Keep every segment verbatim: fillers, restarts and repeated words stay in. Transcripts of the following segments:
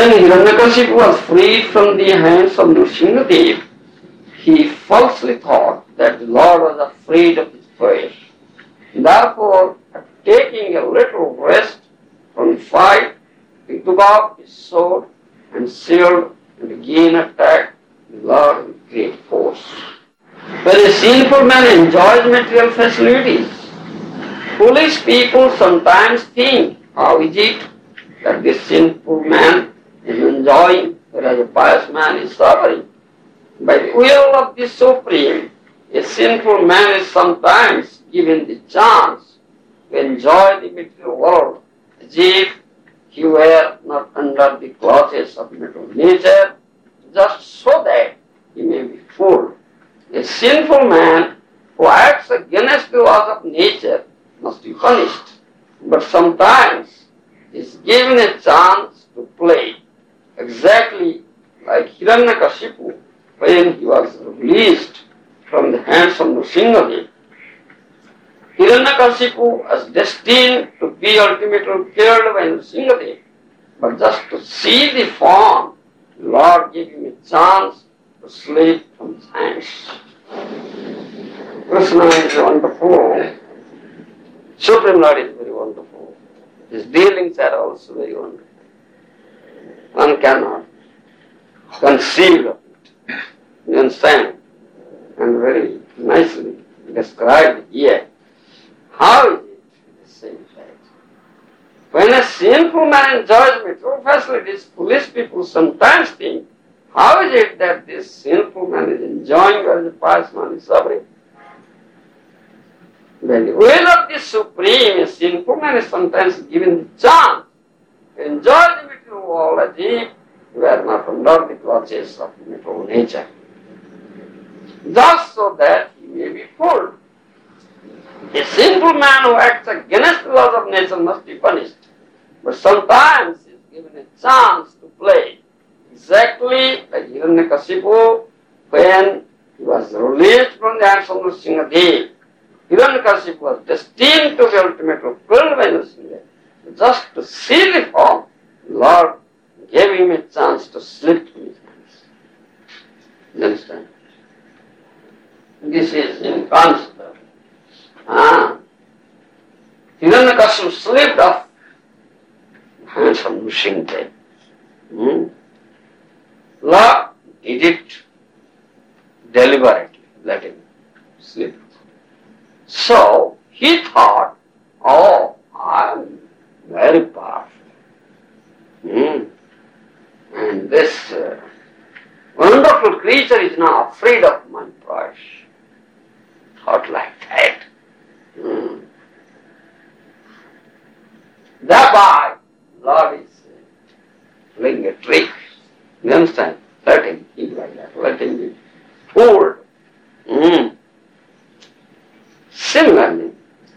When Hiranyakashipu was freed from the hands of Nrsimhadev, he falsely thought that the Lord was afraid of his face. Therefore, after taking a little rest from the fight, he took off his sword and shield and again attacked the Lord with great force. When a sinful man enjoys material facilities, foolish people sometimes think, how is it that this sinful man is enjoying, whereas a pious man is suffering? By the will of the Supreme, a sinful man is sometimes given the chance to enjoy the material world as if he were not under the clutches of material nature, just so that he may be fooled. A sinful man who acts against the laws of nature must be punished, but sometimes he is given a chance to play, exactly like Hiranyakashipu when he was released from the hands of Nrsimhadev. Hiranyakashipu was destined to be ultimately killed by Nrsimhadev, but just to see the form, the Lord gave him a chance to slip from his hands. Krishna is wonderful. Supreme Lord is very wonderful. His dealings are also very wonderful. One cannot conceive of it. You understand? And very nicely described here. How is it the same fact? When a sinful man enjoys material facilities, foolish people sometimes think, how is it that this sinful man is enjoying while the pious man is suffering? By the will of the Supreme, a sinful man is sometimes given the chance to enjoy the material world as if he were not under the clutches of material nature, just so that he may be fooled. A sinful man who acts against the laws of nature must be punished, but sometimes he is given a chance to play, exactly like Hiranyakashipu when he was released from the hands of Nrsimhadev. Hiranyakashipu was destined to be ultimately killed by Nrsimhadev. Just to see the form, the Lord gave him a chance to slip from his hands. You understand? This is in concept. Ah. Hiranyakashipu slipped off the hands of Nrsimhadev. Hmm? Lord did it deliberately, let him slip. So he thought, oh, I am very powerful. Hmm. And this uh, wonderful creature is now afraid of my price. Thought like that. Hmm. Thereby, Lord is uh, playing a trick. You understand? Let him think like that. Let him be fooled. Hmm. Similarly,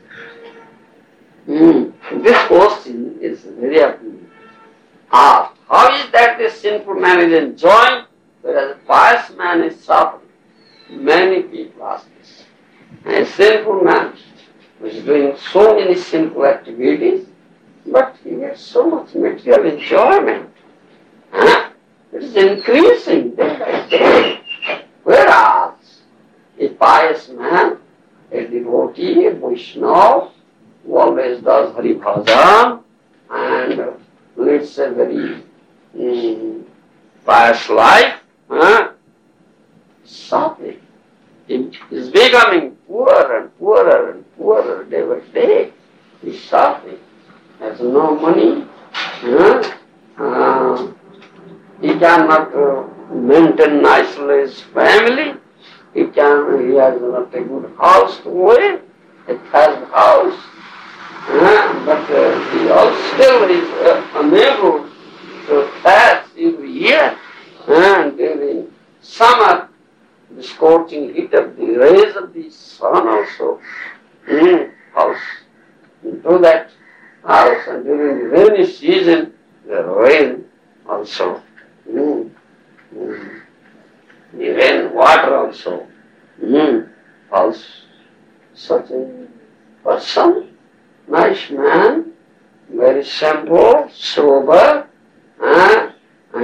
mm, this question is very often asked. How is that this sinful man is enjoying, whereas a pious man is suffering? Many people ask this. And a sinful man who is doing so many sinful activities, but he gets so much material enjoyment. Huh? It is increasing day by day. Whereas a pious man, a devotee, a Vaishnava, who always does Hari Bhajan and leads a very um, pious life, huh? suffering. He is becoming poorer and poorer and poorer day by day. He is suffering. Has no money. Huh? Uh, he cannot uh, maintain nicely his family. He can. He has not a good house to live. A thatched house. Uh, but uh, he also still is uh, unable to thatch every year. And during summer, the scorching heat of the rays of the sun also mm, house into that house, and during the rainy season, the rain also. Mm, mm, the rain water also mm, falls. Such a person, nice man, very simple, sober, uh,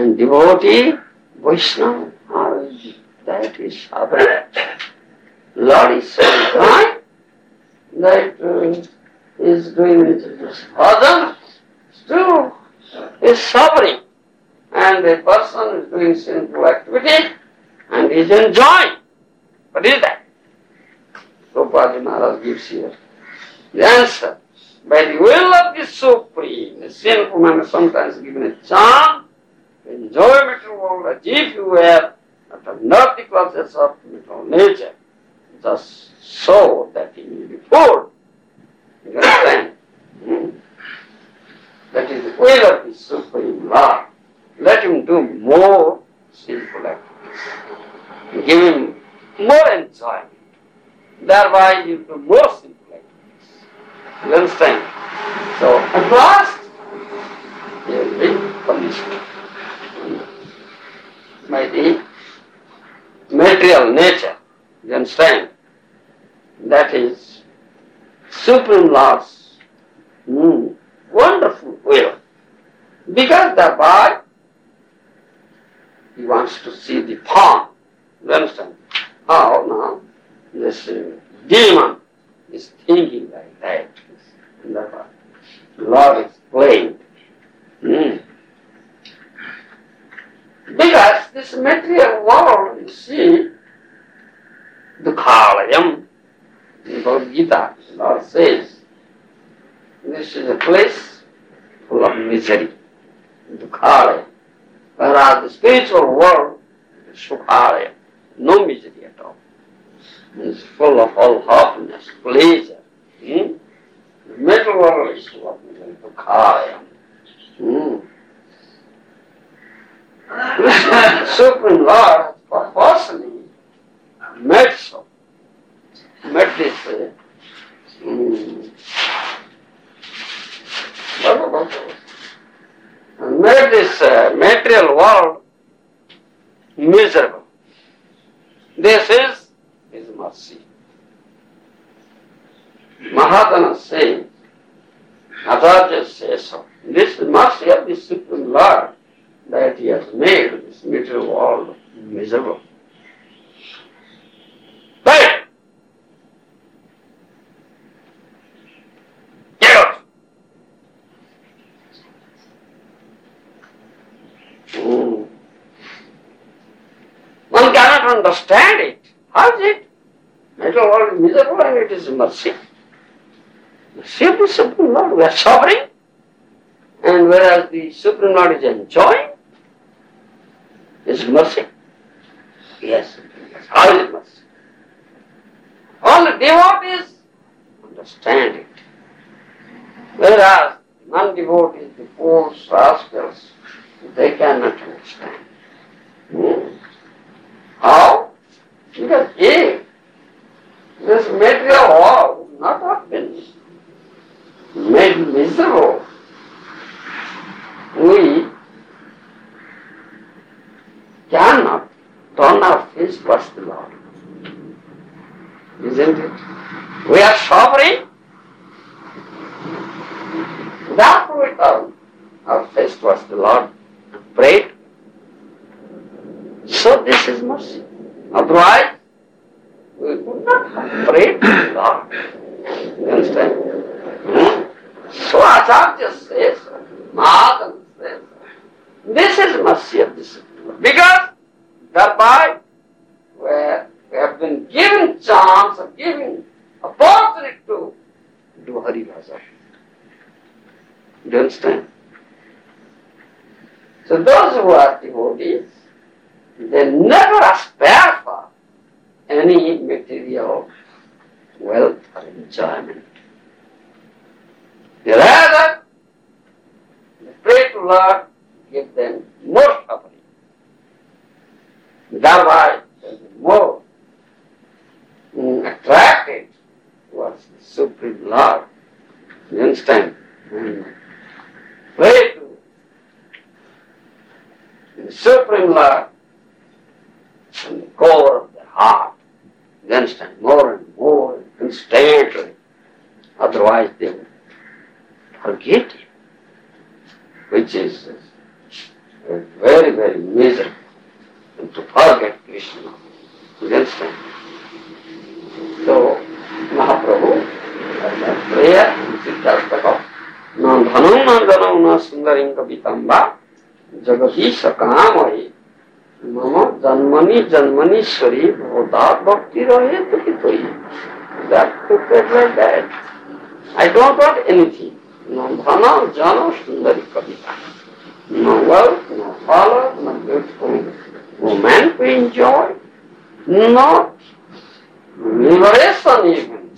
And devotee, Vaishnava, how is that is suffering? Lord is so kind that uh, he is doing this bhajan, still is suffering. And the person is doing sinful activity and is enjoying. What is that? Prabhupada Maharaj gives here the answer. By the will of the Supreme, the sinful man is sometimes given a chance to enjoy material world as if you were under not the clutches of material nature, just so that he may be full. You understand? Hmm. That is the will of the Supreme Lord. Let him do more sinful activities. Give him more enjoyment. Thereby you do more sinful activities. You understand? So at last he will be punished by the material nature. You understand? That is Supreme Lord's mm, wonderful will. Because thereby he wants to see the form. You understand? How now this uh, demon is thinking like that. And thereby the Lord is playing. Mm. Because this material world, you see, Dukhalayam, in Bhagavad Gita, the Lord says, this is a place full of misery, Dukhalayam. Whereas the spiritual world is Sukhalayam, no misery at all. It's full of all happiness, pleasure. Hmm? The material world is full of misery, Dukhalayam. Hmm. The Supreme Lord purposely made so, made this uh, mm, made this uh, material world miserable. This is His mercy. Mahadana says, Acharya says so. This is mercy of the Supreme Lord that He has made this material world miserable. But get out. Mm. One cannot understand it. How is it? Material world is miserable and it is mercy. Mercy of the Supreme Lord. We are suffering, and whereas the Supreme Lord is enjoying, is mercy. Yes. How is it mercy? Only devotees understand it. Whereas non-devotees, the fools, rascals, they cannot understand. Hmm. How? Because if this material world would not have been made miserable, we cannot turn our face towards the Lord. Isn't it? We are suffering. Therefore we turn our face towards the Lord and pray. So this is mercy. Otherwise, we would not have prayed to the Lord. You understand? Hmm? So Acharya says, Mahadana says, this is mercy of the Supreme Lord. Because thereby we have been given chance of giving opportunity to do Hari Bhajan. Do you understand? So those who are devotees, they never aspire for any material wealth or enjoyment. They rather they pray to Lord, give them more suffering. Thereby they will be more mm, attracted towards the Supreme Lord. You understand? And pray to the Supreme Lord from the core of the heart. You understand? More and more, constantly. Otherwise they will forget Him, which is a very very, very miserable to forget Krishna. You understand? So, Mahaprabhu, at that prayer, Siddhartha, na dhanam na janam na sundarim kavitamba jagati sakamai mama janmani janmanishwari bhodat bhakti rahe to kitoi. That took it like that. I don't want anything. No dhana, jana, sundari kavita. No wealth, no power, no beautiful woman to enjoy. Not liberation even.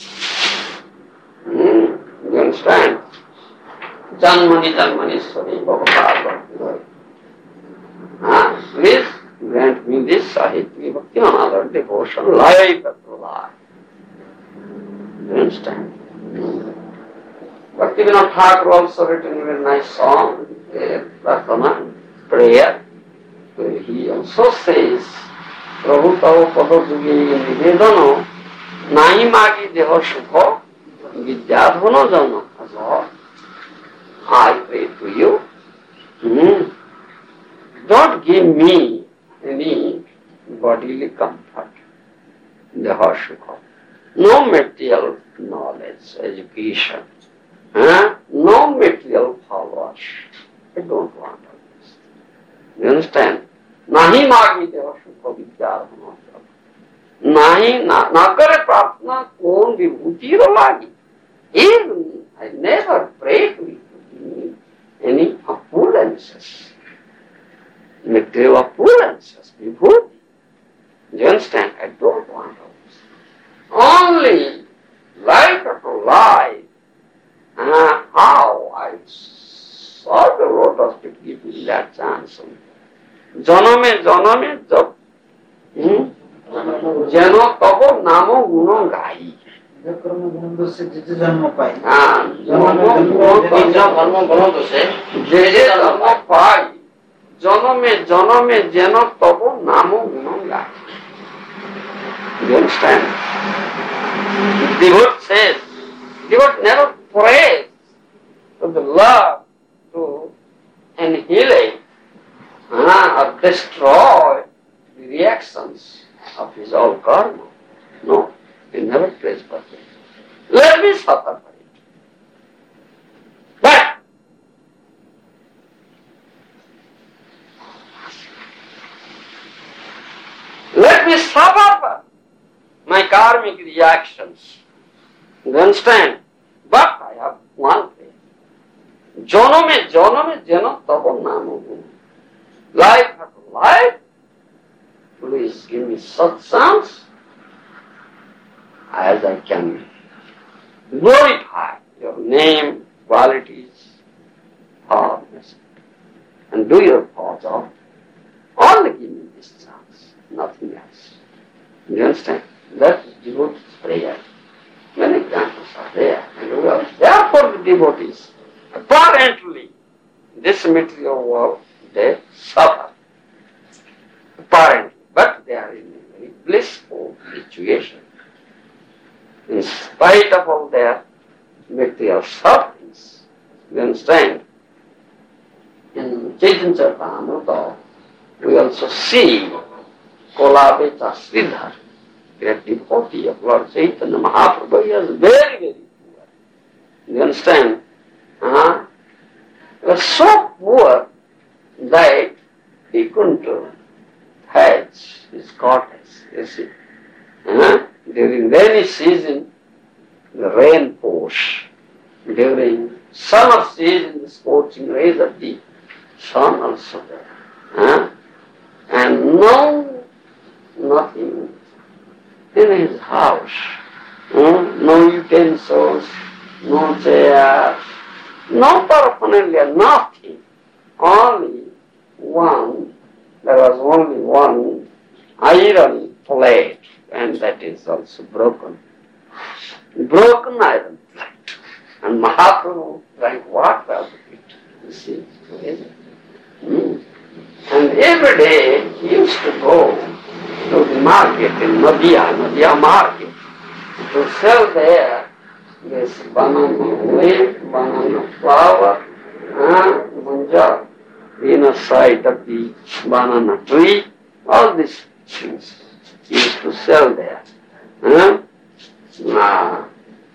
Hmm? You understand? Janmani, Janmanishwari, Bhagavad. Ah, please grant me this Sahitya Bhakti, another devotion, life after life. You understand? Bhaktivinoda Thakur also written a very nice song, Prarthana, prayer, where he also says, Prabhu tava pada juge nivedano, nahi magi deha sukha, vidyadhana jana. As I pray to you, hmm, don't give me any bodily comfort, deha sukha. No material knowledge, education, huh? No material followers. I don't want all this. You understand? Nahi magi deva sukha vidyadhana. Nahi na na kare prarthana kon vibhuti ro lagi. Even I never pray to you to give me any opulences, material opulences, vibhuti. You understand? I don't want all this. Only life after life, uh, how I saw the lotus to give me that chance. Janame, janame, jab, hmm? Jano tabo namo guno gai. Ah, janame pai. Janame, janame, jano tabo namo guno gai. You understand? Devotee says, devotee never prays to the love, to annihilate uh, or destroy the reactions of his own karma. No, he never prays for it. Let me suffer for it. But let me suffer for my karmic reactions. You understand? But I have one thing. Janame, janame, jana tava namo guna. Life after life, please give me such chance as I can glorify your name, qualities, powerfulness, and do your part of. Only give me this chance, nothing else. You understand? That is devotee's prayer. Many examples are there. And we are therefore the devotees, apparently, this material world, they suffer. Apparently. But they are in a very blissful situation. In spite of all their material sufferings. You understand? In Chaitanya Charitamrita, we also see Kolabeta Sridhar, great devotee of Lord Chaitanya Mahaprabhu. He was very, very poor. You understand? Uh-huh. He was so poor that he couldn't hatch his cottage, you see. Uh-huh. During rainy season, the rain pours. During summer season, the scorching rays of the sun also there. Uh-huh. And no, nothing in his house. Hmm? No utensils, no chairs, no paraphernalia, nothing. Only one, there was only one iron plate, and that is also broken. Broken iron plate. And Mahaprabhu drank water out of it. You see, hmm. And every day he used to go to the market in Nadia, Nadia market, to sell there this banana leaf, banana flower, and munja, inner side of the banana tree, all these things used to sell there. Huh? Nah.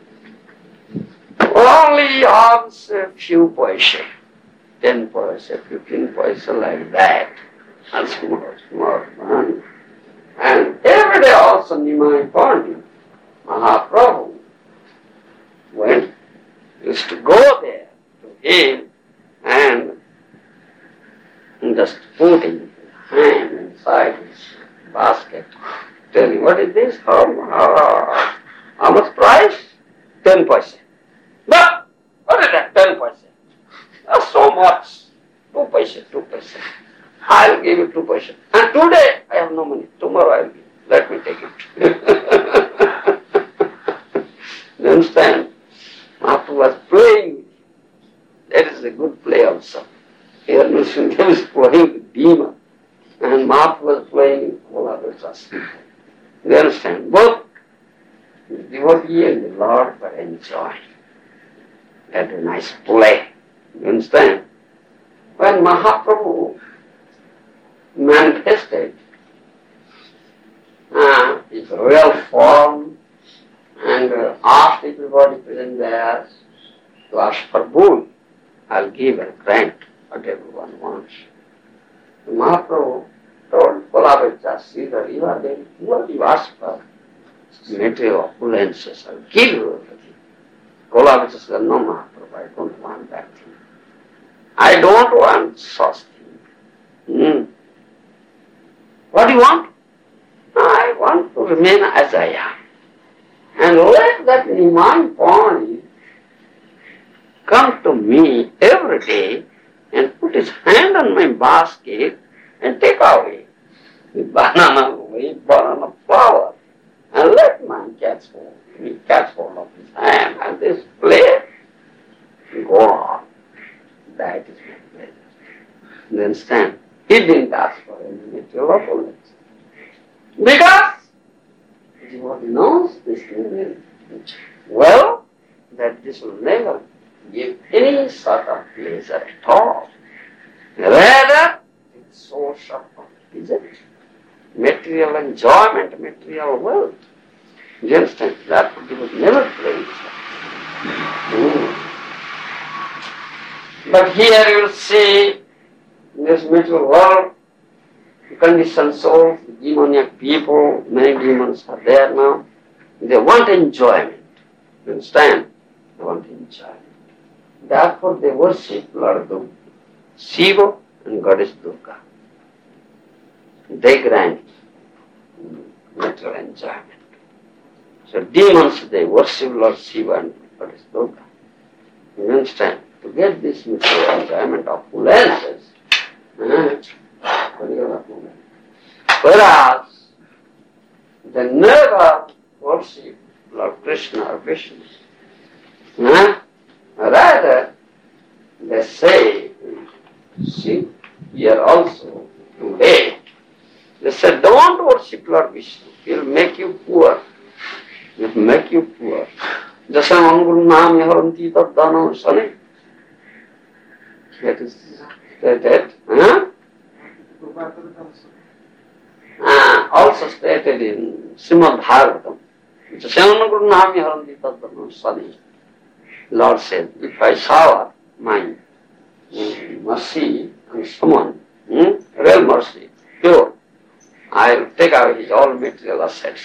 Only arms a few paise, ten paise, fifteen paise, like that. And small, small money. And every day also Nimai Pandit, Mahaprabhu, went, used to go there to him and just put his hand inside his basket. Tell him, what is this? How, how, how much price? Ten paise. No! What is that? Ten paise. That's so much. Two paise, two paise. I'll give you two paise. And today I have no money. Tomorrow I'll give you. Let me take it. You understand? Mahaprabhu was playing with him. That is a good play also. Here Nrsimhadev is playing with demon. And Mahaprabhu was playing with Kola. You understand? Both the devotee and the Lord were enjoying. That a nice play. You understand? When Mahaprabhu manifested uh, his real form and uh, asked everybody present there to ask for boon, I'll give a grant what everyone wants. The Mahaprabhu told Kolabhaja, Sridhar, you are very poor, you ask for material opulences, I'll give you everything. Kolabhaja said, no Mahaprabhu, I don't want that thing. I don't want such thing. Hmm. What do you want? I want to remain as I am. And let that Nimai Pandit come to me every day and put his hand on my basket and take away the banana, the banana flower, and let man catch hold, he catch hold of his hand, and this play go on. That is my pleasure. You understand? He didn't ask for any material opulence. Because devotee knows this thing well, that this will never give any sort of pleasure at all. Rather, it's source of pleasure, material enjoyment, material wealth. You understand? That devotee never plays. Mm. But here you will see, in this material world, conditioned souls, demoniac people, many demons are there now. They want enjoyment. You understand? They want enjoyment. Therefore they worship Lord Durga, Shiva and Goddess Durga. They grant material enjoyment. So demons, they worship Lord Shiva and Goddess Durga. You understand? To get this material enjoyment of opulences, whereas they never worship Lord Krishna or Vishnu. Huh? Rather, they say, see, here also, today, they say, don't worship Lord Vishnu. He will make you poor. He will make you poor. Jasa Anguru Nam Yaharanti Taddanam Sani. That is stated. Huh? Uh, also stated in Srimad Bhagavatam. Lord said, if I shower my um, mercy on someone, hmm, real mercy, pure, I will take away his all material assets,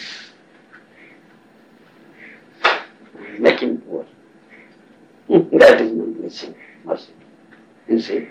make him poor. That is not blessing, mercy. You see?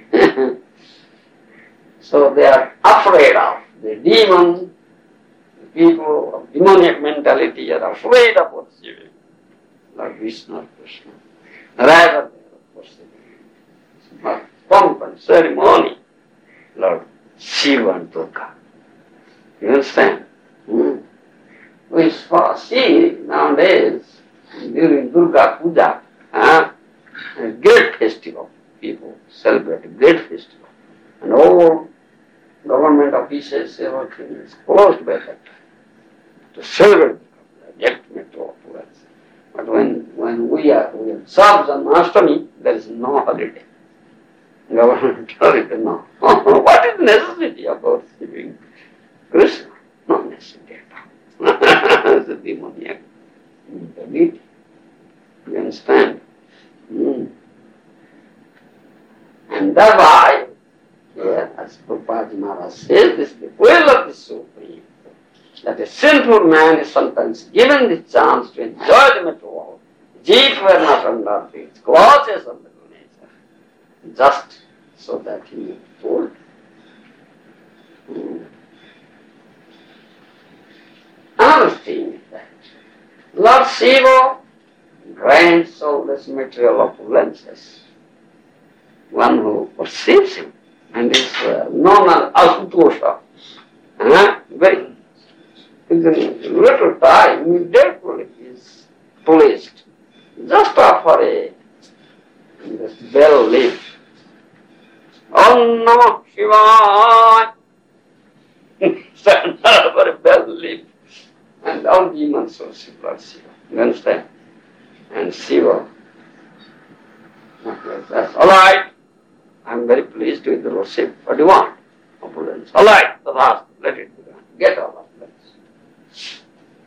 So they are afraid of the demon, the people of demoniac mentality are afraid of worshiping Lord Vishnu or Krishna. Rather they are worshiping pomp and ceremony Lord Shiva and Durga. You understand? Hmm. We see nowadays during Durga Puja, uh, a great festival. People celebrate a great festival. And all government offices, everything is closed by that time to celebrate get metro opulence. But when when we are we observe Janmashtami, there is no holiday. government authority, no. What is necessity of worshipping Krishna? No necessity at all. It's a demoniac deity. You understand? Mm. And that's why, here, as Prabhupada Maharaj says, this is the will of the Supreme, that a sinful man is sometimes given the chance to enjoy the material world. Jeep were not under its clauses of the nature, just so that he may be told. Hmm. Another thing is that Lord Shiva grants all these material opulences. One who perceives him and is uh, known as Asutosha, uh, very within little time, immediately is pleased. Just offer a this bell leaf. Om Namah Shivaya. Stand for a bell leaf. And all demons worship Lord Shiva. You understand? And Shiva. That's all right. I'm very pleased with the worship. What do you want? Opulence. All right. Let it be done. Get all of this.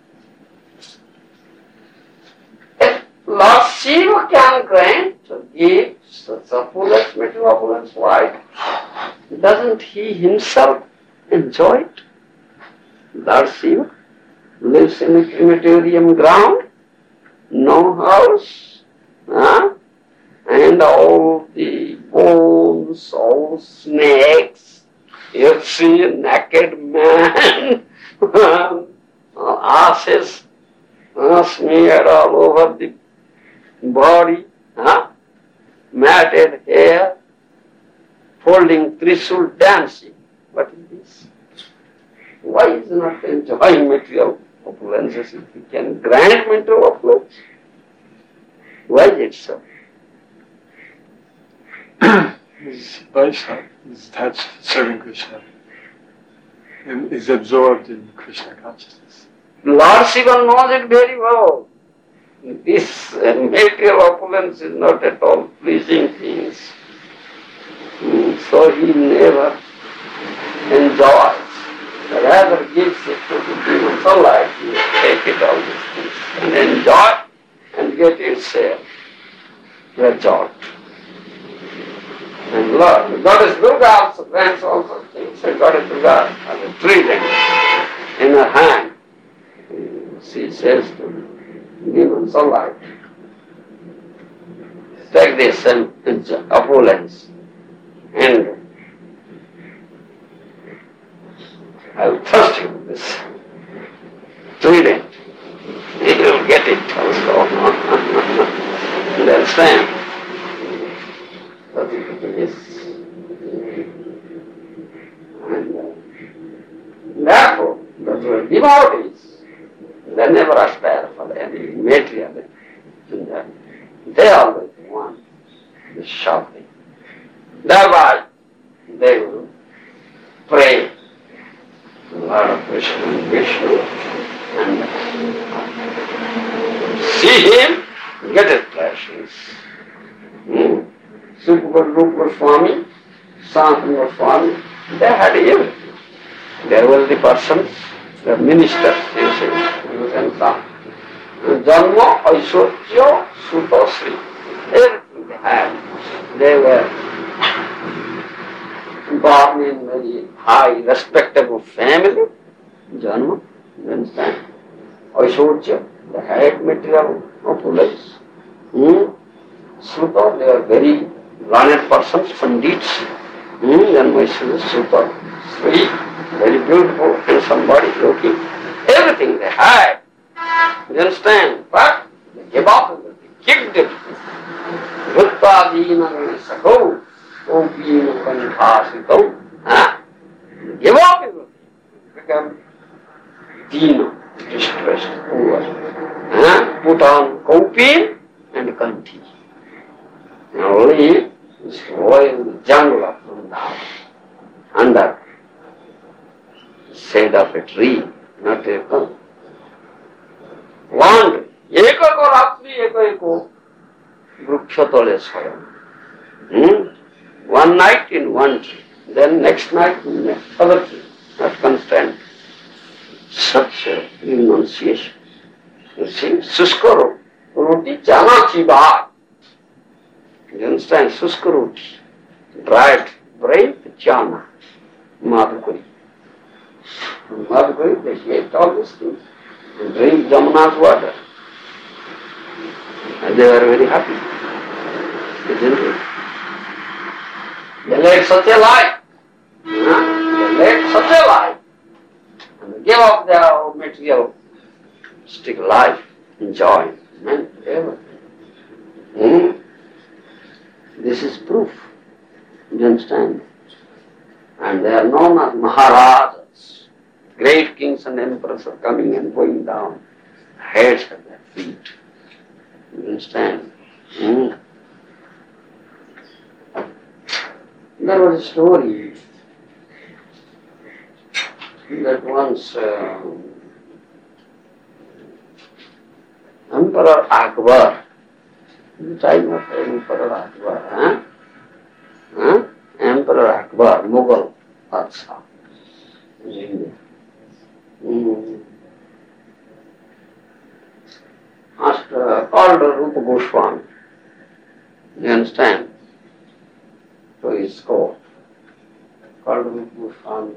If Lord Shiva can grant to give such opulence, material opulence, why doesn't he himself enjoy it? Lord Shiva lives in a crematorium ground, no house, huh? And all the bones, all snakes, you see a naked man, ashes uh, smeared all over the body, huh? Matted hair, folding trishul, dancing. What is this? Why is not enjoying material opulences if we can grant material opulence? Why is it so? He's Vaishnava, he's attached to serving Krishna, and is absorbed in Krishna consciousness. Lord Shiva knows it very well. This uh, material opulence is not at all pleasing things. Mm, so he never enjoys, rather gives it to the demons alike. He take it all these things and enjoy and get its share. Result. And Lord, Goddess Durga also grants all sorts of things. So Goddess Durga has a trident in her hand. She says to demons alike, take this and opulence, and I will trust you with this trident. You will get it also. You understand? Yes. And uh, therefore, the devotees, they never aspire for any material. They always want the shopping. Thereby, they will pray to Lord Krishna and Vishnu and see him, get his blessings. Hmm. Sukhdev Goswami, Sanatana Goswami, they had everything. There were the persons, the ministers, you see, and some. Janma, Aishwarya, Sutosri, everything they had. They were born in very high, respectable family. Janma, you understand? Aishwarya, they had material opulence. Hmm? Sruta, they are very learned persons, pandits. Hmm? Then my Sruta, sweet, very beautiful, handsome body, looking. Everything they had. You understand? But they gave up, they kicked it. Rutta dina sakho, kopina kanthasito. They gave up everything. Become dina, distressed, poor. Huh? Put on kopin and kanthi. Now live this royal jungle of Vrindavan, under shade of a tree, not a gun. One eko ko ratri eko eko vruksha tole swayam. One night in one tree, then next night in the other tree, not constant. Such a renunciation. You see, Suska roti chana chiba. You understand? Suska roti, dried bread chana, madhukari. Madhukari, they ate all these things and drink Jamuna's water. And they were very happy. Isn't it? They led such a life. Huh? They led such a life. And they gave up their material stick life, enjoy, and everything. Hmm? This is proof. You understand? And they are known as Maharajas. Great kings and emperors are coming and going down. Heads at their feet. You understand? Hmm? There was a story that once uh, Emperor Akbar, the time of Emperor Akbar, huh? Huh? Emperor Akbar, Mughal Badshah in India. Mm. Asked, uh, called Rupa Goswami, you understand, to his court. Called Rupa Goswami.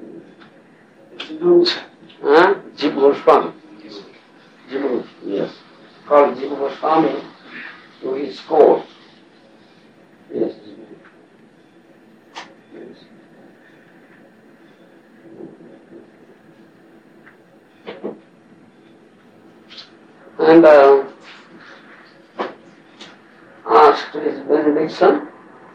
Huh? Jiva Goswami. Jiva, yes. Called Jiva Goswami to his court. Yes. Yes. And uh, asked his benediction,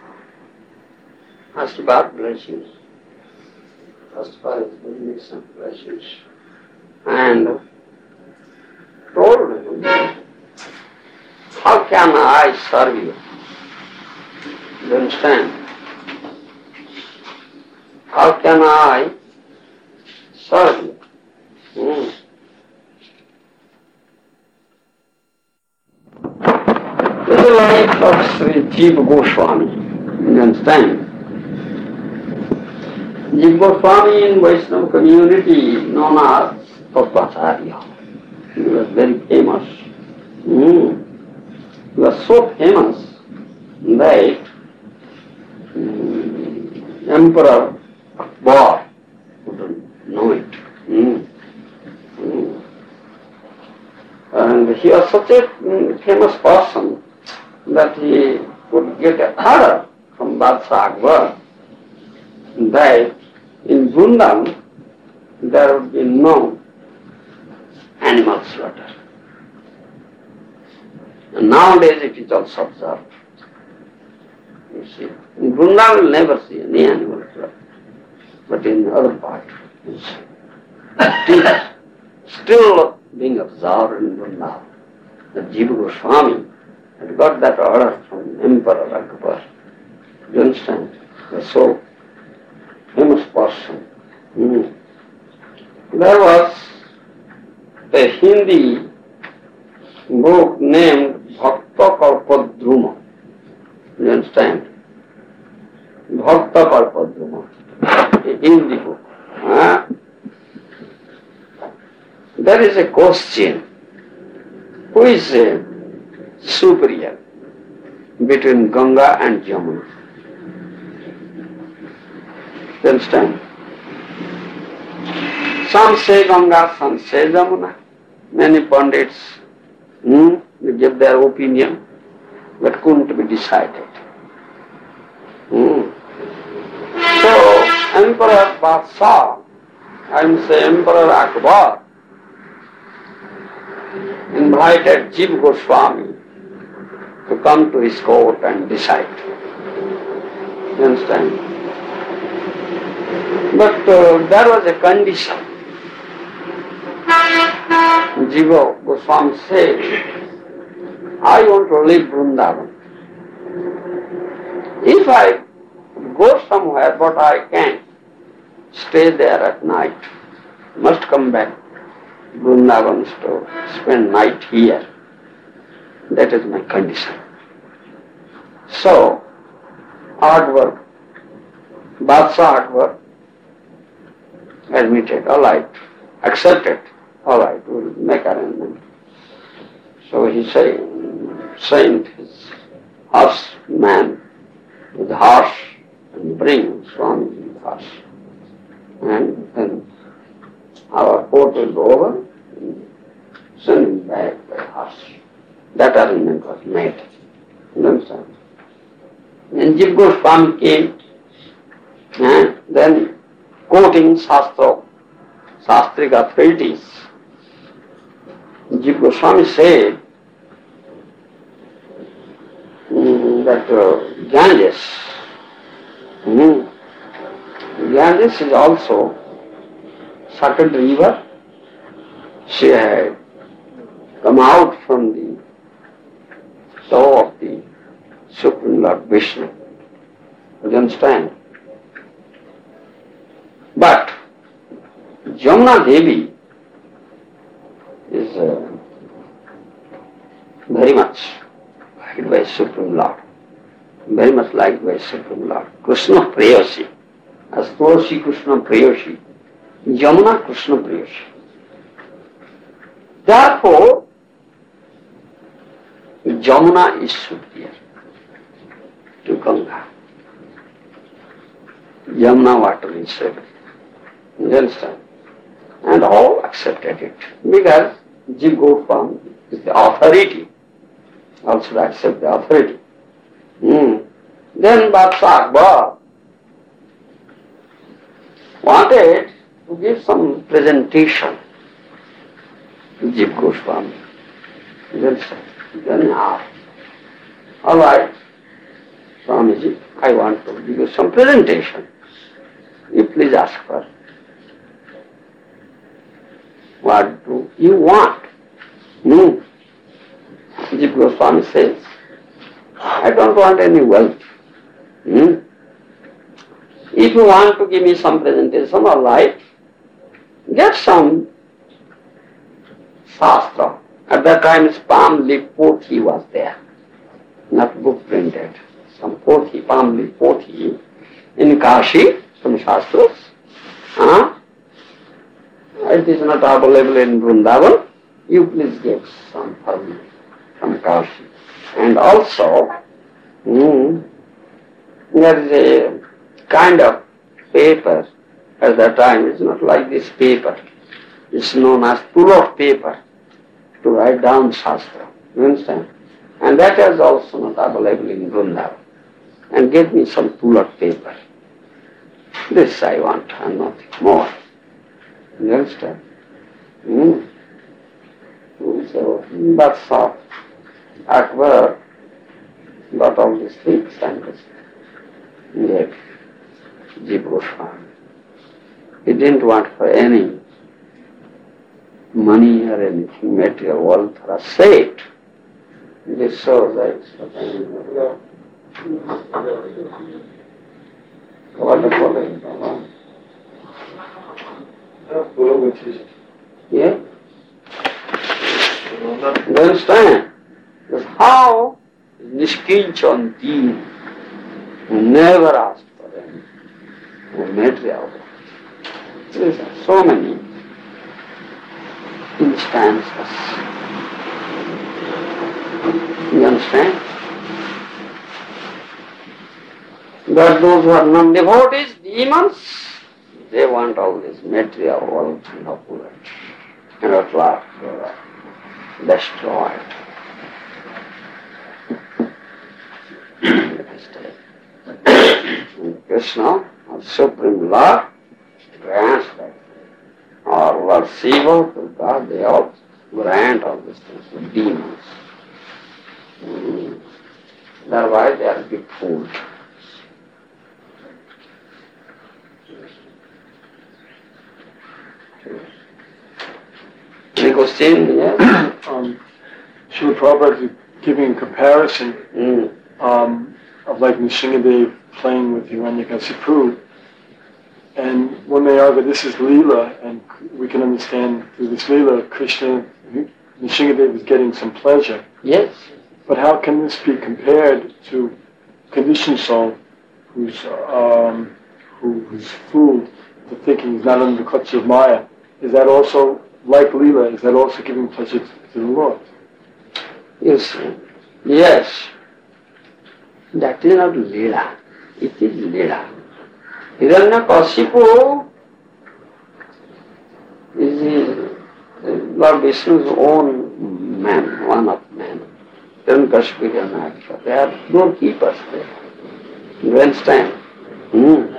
asked about blessings, asked for his benediction, blessings, and told him, how can I serve you? You understand? How can I serve you? Hmm. This is the life of Sri Jiva Goswami. You understand? Jiva Goswami in Vaishnava community known as Tattva-acharya. He was very famous. Mm. He was so famous that mm, Emperor Akbar couldn't know it. Mm. Mm. And he was such a mm, famous person that he could get an order from Badshah Akbar that in Vrindavan there would be no animal slaughter. And nowadays it is also observed. You see, in Vrindavan you will never see any animal slaughter, but in other parts you see. It is still being observed in Vrindavan. The Jiva Goswami had got that order from Emperor Akbar. You understand? He was so famous person. Mm. There was a Hindi book named Bhakta Kalpadruma. You understand? Bhakta Kalpadruma. A Hindi book. Huh? There is a question. Who is uh, superior between Ganga and Jamuna? You understand? Some say Ganga, some say Jamuna. Many pundits hmm, they give their opinion, but couldn't be decided. Hmm. So, Emperor Badshah, I will say Emperor Akbar, invited Jiva Goswami to come to his court and decide. You understand? But uh, there was a condition. Jiva Goswami said, I want to leave Vrindavan. If I go somewhere, but I can't stay there at night, must come back to Vrindavan to spend night here. That is my condition. So, hard work Badshah Akbar admitted, all right, accepted, all right, we'll make arrangement. So he say, sent his horseman with horse and bring Swamiji with horse. And then our court will go over and send him back by horse. That arrangement was made. You understand? And Jiva Goswami came and then quoting Shastra, Shastric authorities, Jiva Goswami said mm, that uh, Ganges, mm, Ganges is also sacred river. She had come out from the toe of the Supreme Lord Vishnu. You understand? But Jamuna Devi is uh, very much liked by Supreme Lord, very much liked by Supreme Lord. Krishna Preyoshi, as Tulsi Krishna Preyoshi, Jamuna Krishna Preyoshi. Therefore, Jamuna is superior to Ganga. Jamuna water is sacred. You understand? And all accepted it because Jiva Goswami is the authority. All should accept the authority. Hmm. Then Badshah Akbar wanted to give some presentation to Jiva Goswami. You understand? Then he asked, all right, Swamiji, I want to give you some presentation. You please ask for. What do you want? Hmm. Jiva Goswami says, I don't want any wealth. Hmm. If you want to give me some presentation or light, get some Shastra. At that time, palm leaf pothi was there, not book printed. Some pothi, palm leaf pothi in Kashi, some Shastras. Huh? It is not available in Vrindavan. You please give some for me from Kashi. And also, hmm, there is a kind of paper at that time. It's not like this paper. It's known as pull-out paper to write down Shastra. You understand? And that is also not available in Vrindavan. And get me some pull-out paper. This I want and nothing more. You understand? Hmm. So, Badshah Akbar got all these things and gave Jiva Goswami. He didn't want for any money or anything, material wealth or estate. This shows that yeah? You understand? That's how Nishkinchan never asked for any material. There are so many instances. You understand? But those who are non-devotees, demons, they want all this material wealth and opulence. And at last they are destroyed. Krishna, or Supreme Lord, grants that. Or Lord Shiva, God, they all grant all these things to demons. Mm. Otherwise they are befooled. Any question? Yeah? um, Srila Prabhupada is giving a comparison Mm. um, of like Nrsingadev playing with Hiranyakasipu. And one may argue this is Leela, and we can understand through this Leela, Krishna, Nrsingadev is getting some pleasure. Yes. But how can this be compared to conditioned soul who's um, who, who's fooled to thinking he's not under the clutch of Maya, is that also, like Leela, is that also giving pleasure to, to the Lord? Yes, yes. That is not Leela. It is Leela. Hiranyakashipu is Lord Vishnu's own man, one of men. Hiranyakashipu, Hiranyakashipu. They are doorkeepers there. You understand? Hmm.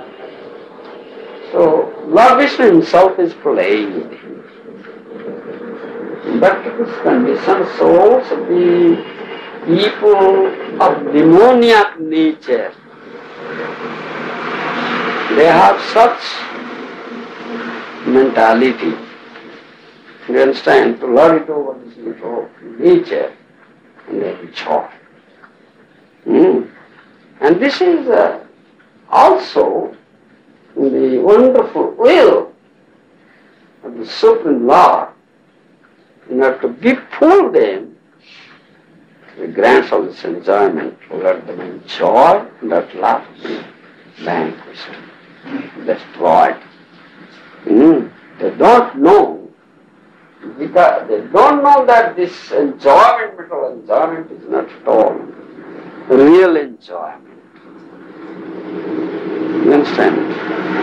So Lord Vishnu himself is playing with him. But this condition shows the people of demoniac nature. They have such mentality. You understand? To lord it over this little nature and they will chop. Hmm. And this is uh, also the wonderful will of the Supreme Lord. In order to befool them, He grants all this enjoyment, let them enjoy, let love be vanquished, destroyed. Mm. They don't know, because they don't know that this enjoyment, mental enjoyment, is not at all real enjoyment. You understand?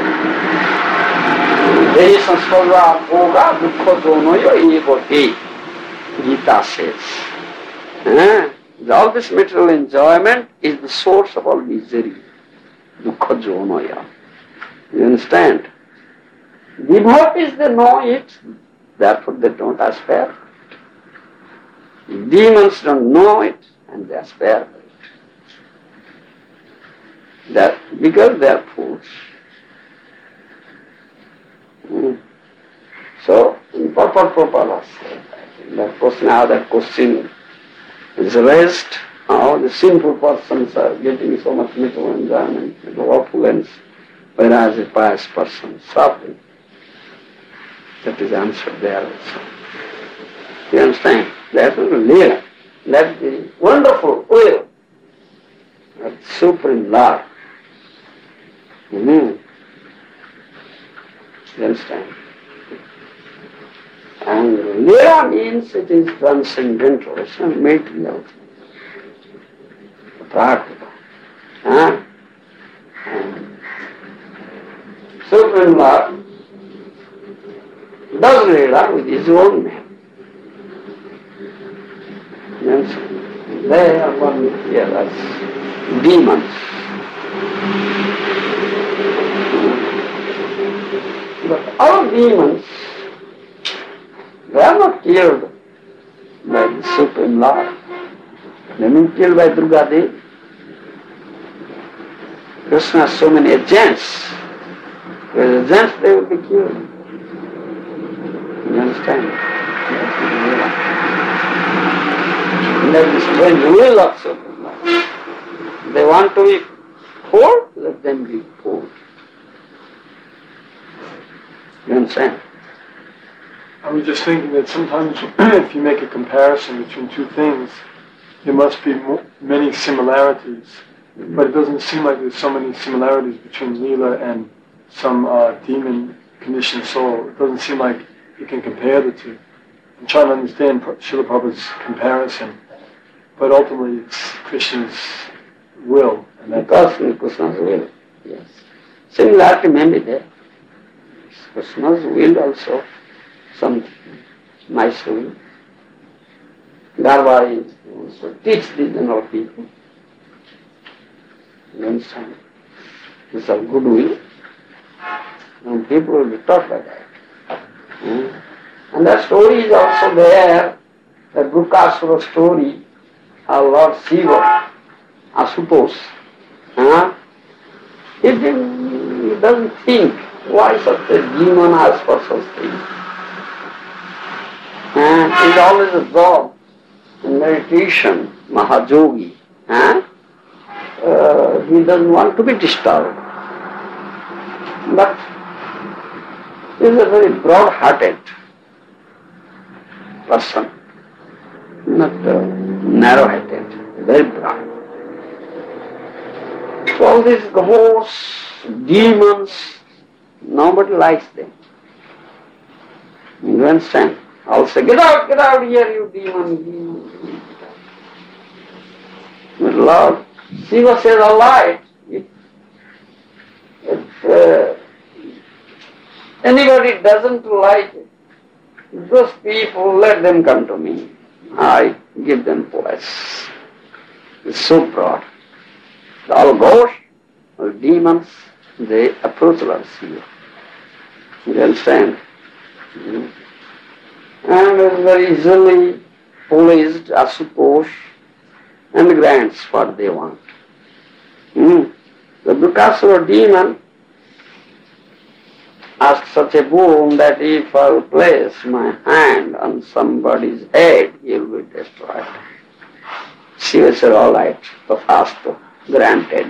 Dehi sanskarva bhoga dukkha donoyo ego te, Gita says. Eh? All this material enjoyment is the source of all misery. Dukkha donoya. You understand? Devotees, they know it, therefore they don't aspire. Demons don't know it, and they aspire for it. That, because they are fools. Mm. So, in Purport Prabhupada said that question, how that question is raised, how the sinful persons are getting so much material enjoyment, little opulence, whereas the pious person is suffering. That is answered there also. You understand? That is the Leela. That is the wonderful will of the Supreme Lord. Mm-hmm. You understand? And Leela means it is transcendental, it's not material. Practical. Huh? And Supreme Lord does Leela with his own name. You understand? They are one here as demons. But all demons, they are not killed by the Supreme Lord. They are not killed by Durga Devi. Krishna has so many agents. With agents they will be killed. You understand? That is the strange will of Supreme Lord. They want to be poor, let them be poor. You understand? I was just thinking that sometimes if you make a comparison between two things, there must be mo- many similarities, mm-hmm. but it doesn't seem like there's so many similarities between Leela and some uh, demon conditioned soul. It doesn't seem like you can compare the two. I'm trying to understand Srila Prabhupada's comparison, but ultimately it's Krishna's will. And because Krishna's will, yes. Similarity may be there. Krishna's will also, some nice will. Garba is also teach the general people. You understand? It's of good will. And people will be taught by that. Hmm? And that story is also there, the Gurkasura story of Lord Shiva, Asutosh. Huh? He, didn't, he doesn't think why such a demon asks for such things. And he's always absorbed in meditation, Mahajogi. Huh? Uh, he doesn't want to be disturbed. But he is a very broad-hearted person, not uh, narrow-headed, very broad. So all these ghosts, demons, nobody likes them. You understand? I'll say, get out, get out here, you demon, demon. But Lord Shiva says, all right, if, if uh, anybody doesn't like it, those people, let them come to me. I give them place. It's so broad. All ghosts, all demons, they approach Lord Shiva. You understand? Mm. And is very easily pleased, Asutosh, and grants what they want. Mm. The Dukasura demon asked such a boon that if I'll place my hand on somebody's head, he will be destroyed. Shiva said, all right, the faster, granted.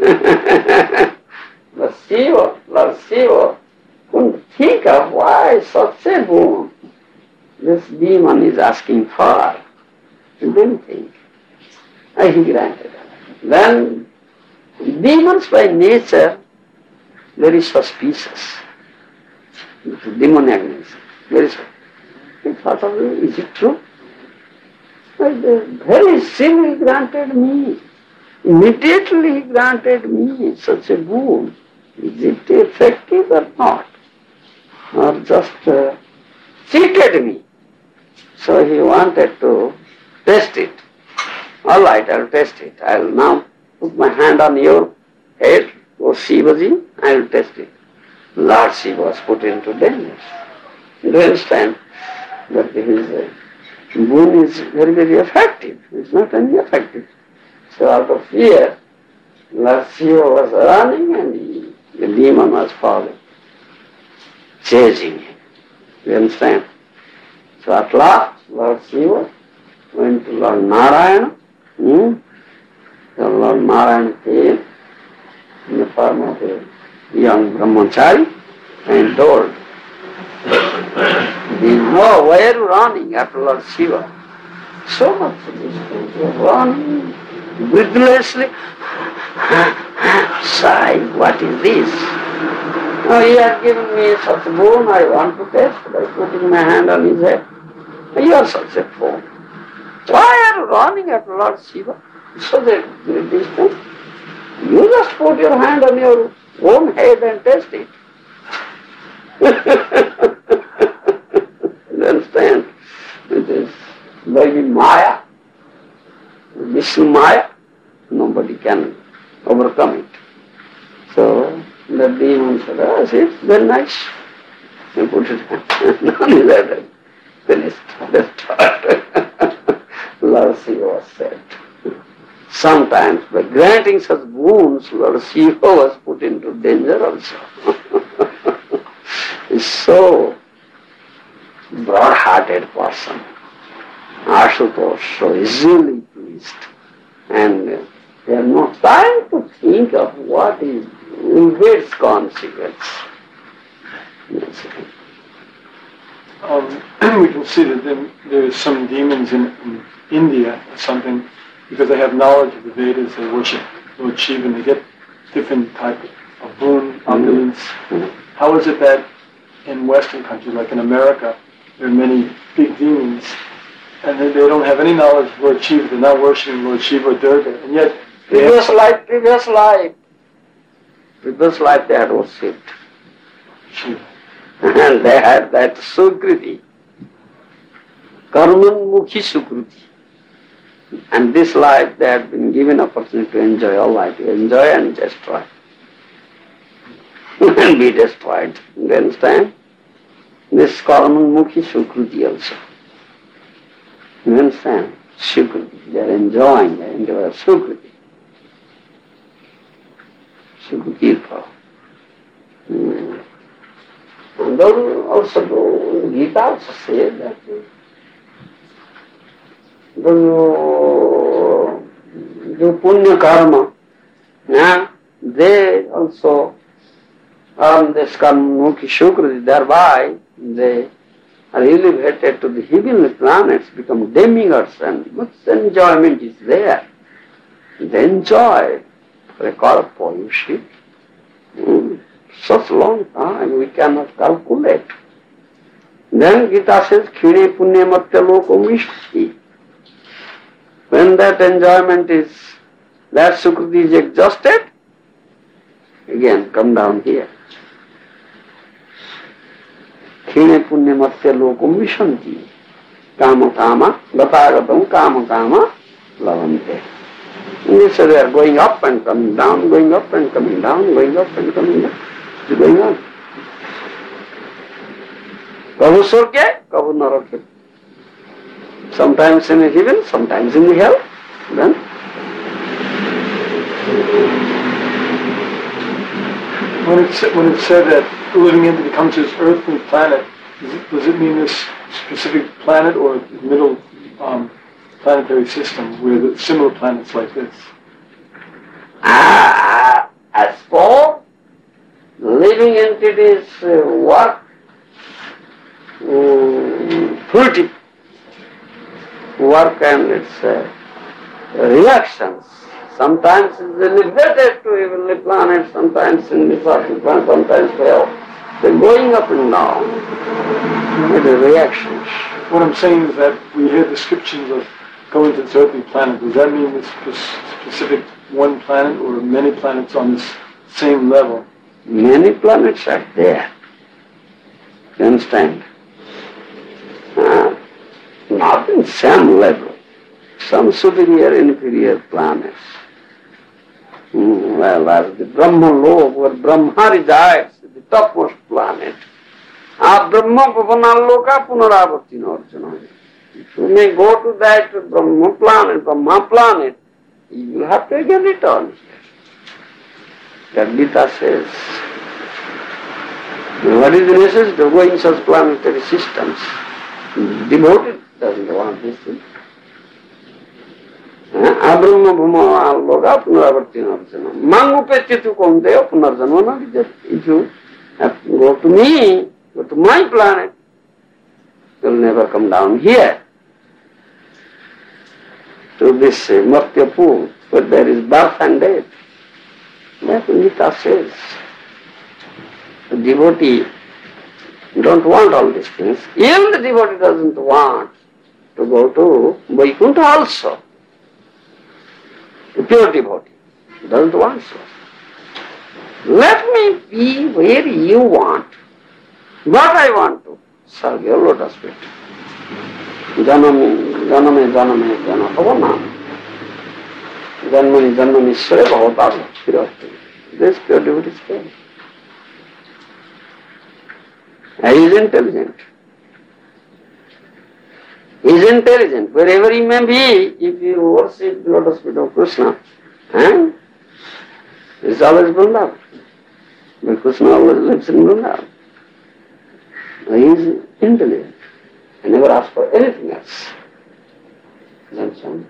But Shiva, Lord Shiva, couldn't think of why such a boon this demon is asking for. He didn't think. And he granted. Then demons by nature very suspicious. Demoniac nature. Very suspicious. He thought of it, is it true? But very civilly granted me. Immediately he granted me such a boon. Is it effective or not? Or just uh, cheated me? So he wanted to test it. All right, I'll test it. I'll now put my hand on your head, O Shivaji, I'll test it. Lord Shiva was put into danger. Do you understand? But his uh, boon is very, very effective. It's not ineffective. So out of fear, Lord Shiva was running and he, the demon was following, chasing him. Do you understand? So at last, Lord Shiva went to Lord Narayana. Hmm? So Lord Narayana came in the form of a young brahmachari and told, there is no way running after Lord Shiva. So much of these people running breathlessly. Sigh, what is this? Oh, he has given me such a boon, I want to test by putting my hand on his head. You are such a fool. Why are you running after Lord Shiva? So that great distance. You just put your hand on your own head and test it. You understand? It is very Maya, Vishnu Maya. Nobody can overcome it. So the demon said, oh, see, very nice. And put it on his head. Finished. Destroyed. Lord Shiva was said. Sometimes by granting such boons, Lord Shiva was put into danger also. He's so broad-hearted person. Ashutosh, so easily pleased. And uh, they have no time to think of what is its consequence. Yes. Um, we can see that there, there's some demons in, in India or something, because they have knowledge of the Vedas, they worship Lord Shiva and they get different type of boon, opulence. Mm-hmm. How is it that in Western countries, like in America, there are many big demons and they, they don't have any knowledge of Lord Shiva, they're not worshiping Lord Shiva or Durga, and yet previous life, previous life, previous life they had worshipped. Shiva. And they had that Sukriti, Karman-mukhi Sukriti. And this life they had been given opportunity to enjoy all life, to enjoy and destroy. And be destroyed. You understand? This Karman-mukhi Sukriti also. You understand? Sukriti. They are enjoying, they enjoy Sukriti. Sukriti power. Hmm. And also the Gita also says that the, the punya karma, yeah, they also earn this karma-mukhi Sukriti, thereby they are elevated to the heavenly planets, become demigods, and much enjoyment is there. They enjoy for a kalpa, you see. Mm, such long time we cannot calculate. Then Gita says, Khine punya matya loko mishti. When that enjoyment is, that sukriti is exhausted, again come down here. Khine punya matya loko mishanti. Kama kama, gatagatam kama kama, lavante. And this they are going up and coming down, going up and coming down, going up and coming down. It's going on. Kabhu Surga, Kabhu Naraka. Sometimes in the heaven, sometimes in the hell. Then when it's when it's said that the living entity becomes this earthly planet, does it, does it mean this specific planet or middle um, planetary system where the similar planets like this? Ah, as for living entities uh, work um, fruitive work and its uh, reactions. Sometimes it's elevated to heavenly planet, sometimes in the earthly planet, sometimes hell. They're going up and down. The reactions. What I'm saying is that we hear descriptions of going to this earthly planet. Does that mean this specific one planet or many planets on this same level? Many planets are there. You understand? Uh, not in same level. Some superior, inferior planets. Mm, well, as the Brahma Lok, where Brahma resides, the topmost planet. Ah, Brahma Pavanaloka Punaravarti Arjuna. If you may go to that Brahma planet, Brahma planet, you will have to again return. That Gita says. What is the necessity of going in such planetary systems? Devotee doesn't want this thing. Abrahma Bhuma Loga Punaravarti Arjuna. Mangupetitu Kondeo Punarjanana. If you have to go to me, go to my planet, you will never come down here to this uh, Martya pool where there is birth and death. That's what Gita says. The devotee don't want all these things. Even the devotee doesn't want to go to Vaikuntha also. The pure devotee doesn't want so. Let me be where you want. What I want to serve your lotus feet. Janame, janame, janame, janame, janmani, janmani, sure, bhavata, purity. This pure devotee is pure. He is intelligent. He is intelligent. Wherever he may be, if you worship the lotus feet of Krishna, eh? He is always Vrindavan. But Krishna always lives in Vrindavan. He is intelligent. He never asks for anything else. Thank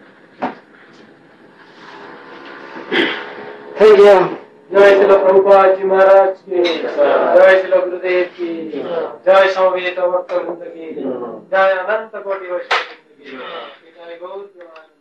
you. जय श्री प्रभुपाद जी महाराज की जय श्री गुरुदेव की जय समवेत भक्त वृंद की जय अनंत कोटि वैष्णव की जय गौर